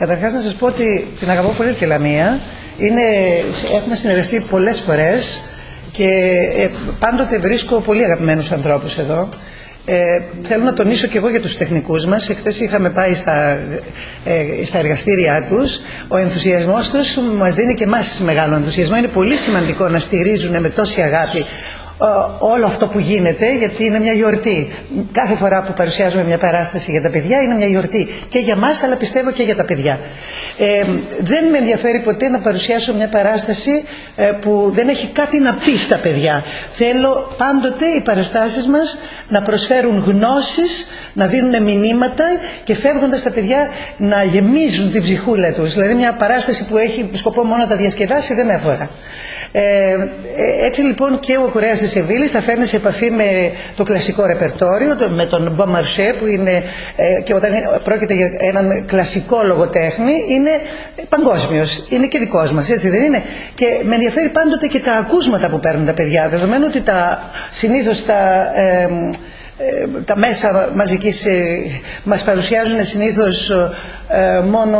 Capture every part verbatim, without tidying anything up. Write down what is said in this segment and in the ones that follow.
Καταρχάς να σας πω ότι την αγαπώ πολύ τη Λαμία. Είναι, έχουμε συνεργαστεί πολλές φορές και ε, πάντοτε βρίσκω πολύ αγαπημένους ανθρώπους εδώ. Ε, θέλω να τονίσω και εγώ για τους τεχνικούς μας. Εχθές είχαμε πάει στα, ε, στα εργαστήριά τους. Ο ενθουσιασμός τους μας δίνει και εμάς μεγάλο ενθουσιασμό. Είναι πολύ σημαντικό να στηρίζουν με τόση αγάπη όλο αυτό που γίνεται, γιατί είναι μια γιορτή. Κάθε φορά που παρουσιάζουμε μια παράσταση για τα παιδιά είναι μια γιορτή και για μας, αλλά πιστεύω και για τα παιδιά. Ε, δεν με ενδιαφέρει ποτέ να παρουσιάσω μια παράσταση ε, που δεν έχει κάτι να πει στα παιδιά. Θέλω πάντοτε οι παραστάσεις μας να προσφέρουν γνώσεις, να δίνουν μηνύματα και φεύγοντας τα παιδιά να γεμίζουν την ψυχούλα τους. Δηλαδή μια παράσταση που έχει σκοπό μόνο να τα διασκεδάσει δεν με αφορά. Ε, έτσι λοιπόν και ο Κουρέας της Σεβίλης θα φέρνει σε επαφή με το κλασικό ρεπερτόριο, με τον Bon Marché, που είναι, ε, και όταν πρόκειται για έναν κλασικό λογοτέχνη, είναι παγκόσμιος, είναι και δικός μας, έτσι δεν είναι? Και με ενδιαφέρει πάντοτε και τα ακούσματα που παίρνουν τα παιδιά, δεδομένου ότι τα, συνήθως τα... Ε, τα μέσα μαζικής ε, μας παρουσιάζουν συνήθως ε, μόνο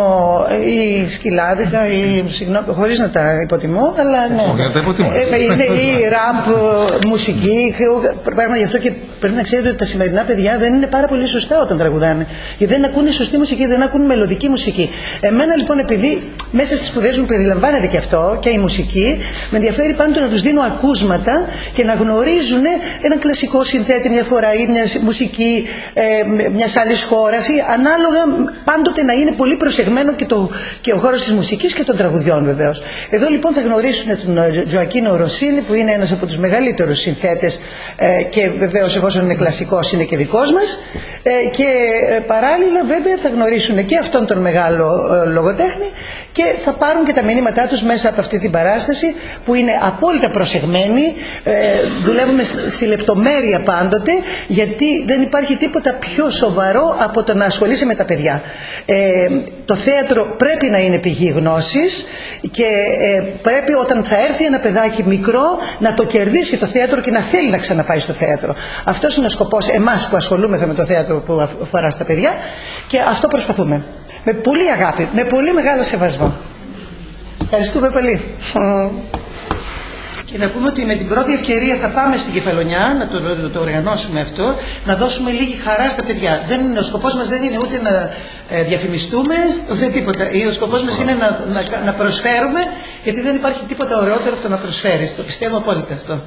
ή σκυλάδικα ή, συγγνώμη, χωρίς να τα υποτιμώ, αλλά ναι, ε, είναι ή ραμπ μουσική, πράγμα γι' αυτό και πρέπει να ξέρετε ότι τα σημερινά παιδιά δεν είναι πάρα πολύ σωστά όταν τραγουδάνε, γιατί δεν ακούνε σωστή μουσική, δεν ακούν μελωδική μουσική. Εμένα λοιπόν, επειδή μέσα στις σπουδές μου περιλαμβάνεται και αυτό και η μουσική, με ενδιαφέρει πάντοτε να τους δίνω ακούσματα και να γνωρίζουν έναν κλασικό συνθέτη μια φορά ή μια μουσική ε, μιας άλλης χώρας, ή ανάλογα πάντοτε να είναι πολύ προσεγμένο και, το, και ο χώρος της μουσικής και των τραγουδιών βεβαίως. Εδώ λοιπόν θα γνωρίσουν τον Τζοακίνο Ροσίνη, που είναι ένας από τους μεγαλύτερους συνθέτες ε, και βεβαίως εφόσον είναι κλασικός είναι και δικός μας, ε, και ε, παράλληλα βέβαια θα γνωρίσουν και αυτόν τον μεγάλο ε, λογοτέχνη και θα πάρουν και τα μηνύματά τους μέσα από αυτή την παράσταση που είναι απόλυτα προσεγμένη. ε, δουλεύουμε στη λεπτομέρεια πάντοτε, γιατί δεν υπάρχει τίποτα πιο σοβαρό από το να ασχολείσαι με τα παιδιά. Ε, το θέατρο πρέπει να είναι πηγή γνώσης και ε, πρέπει όταν θα έρθει ένα παιδάκι μικρό να το κερδίσει το θέατρο και να θέλει να ξαναπάει στο θέατρο. Αυτός είναι ο σκοπός εμάς που ασχολούμεθα με το θέατρο που αφορά στα παιδιά, και αυτό προσπαθούμε. Με πολύ αγάπη, με πολύ μεγάλο σεβασμό. Ευχαριστούμε πολύ. Και να πούμε ότι με την πρώτη ευκαιρία θα πάμε στην Κεφαλονιά, να το, το, το οργανώσουμε αυτό, να δώσουμε λίγη χαρά στα παιδιά. Δεν είναι, ο σκοπός μας δεν είναι ούτε να ε, διαφημιστούμε, ούτε τίποτα. Ο σκοπός μας είναι να, να, να προσφέρουμε, γιατί δεν υπάρχει τίποτα ωραιότερο από το να προσφέρεις. Το πιστεύω απόλυτα αυτό.